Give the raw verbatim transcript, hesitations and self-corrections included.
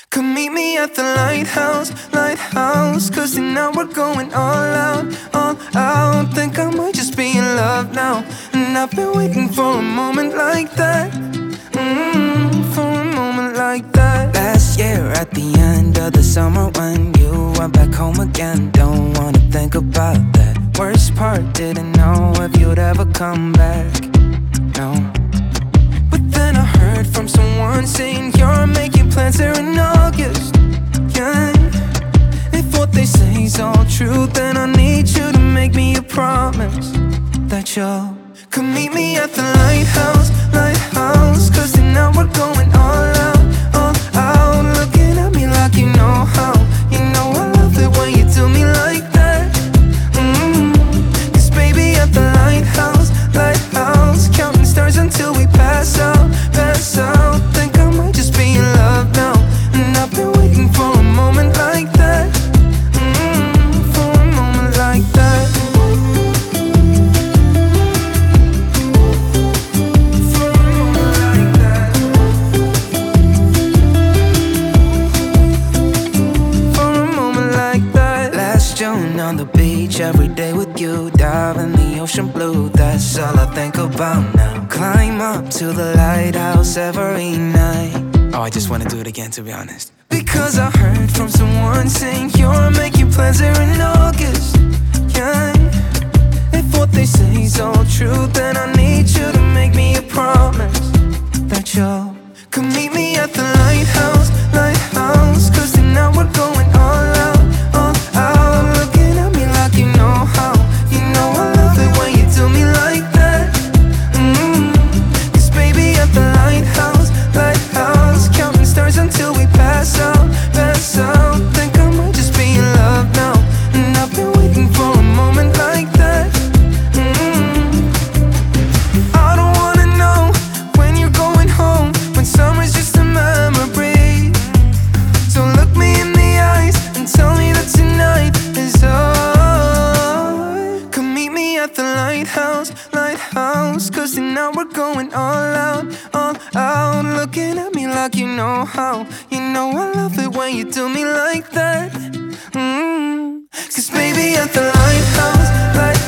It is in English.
Come meet me at the lighthouse, lighthouse. Cause tonight we're going all out, all out. Think I might just be in love now. And I've been waiting for a moment like that, mm, for a moment like that. Last year at the end of the summer when you went back home again. Don't wanna think about that. Worst part, didn't know if you'd ever come back, no. But then I heard from someone saying you're making plans there in August, yeah. If what they say is all true, then I need you to make me a promise that you'll come meet me at the lighthouse, lighthouse. Cause tonight we're going all out, all out. Looking at me like you know how. You know I love it when you do me like that, mm. Cause baby at the lighthouse, lighthouse. Counting stars until we pass out, pass out. Think I might just be in love now. And I've been waiting for a moment like that, mm, for a moment like that. On the beach every day with you, dive in the ocean blue. That's all I think about now. Climb up to the lighthouse every night. Oh, I just wanna do it again, to be honest. Because I heard from someone saying you're making plans there in August, yeah. If what they say is all true, then I need you to make me a promise that you'll come meet me at the lighthouse, lighthouse. Cause tonight we're going all out, all out. Looking at me like you know how. You know I love it when you do me like that, mm. Cause baby at the lighthouse, lighthouse. Counting stars until we pass out, pass out. Think I might just be in love now. And I've been waiting for a moment like that, mm. I don't wanna know when you're going home, when summer's just a memory. So look me in the eyes and tell me that tonight is ours. Come meet me at the lighthouse, lighthouse. Cause tonight we're going all out, all out. Looking at me like you know how. You know I love it when you do me like that, mm. Cause baby at the lighthouse, lighthouse.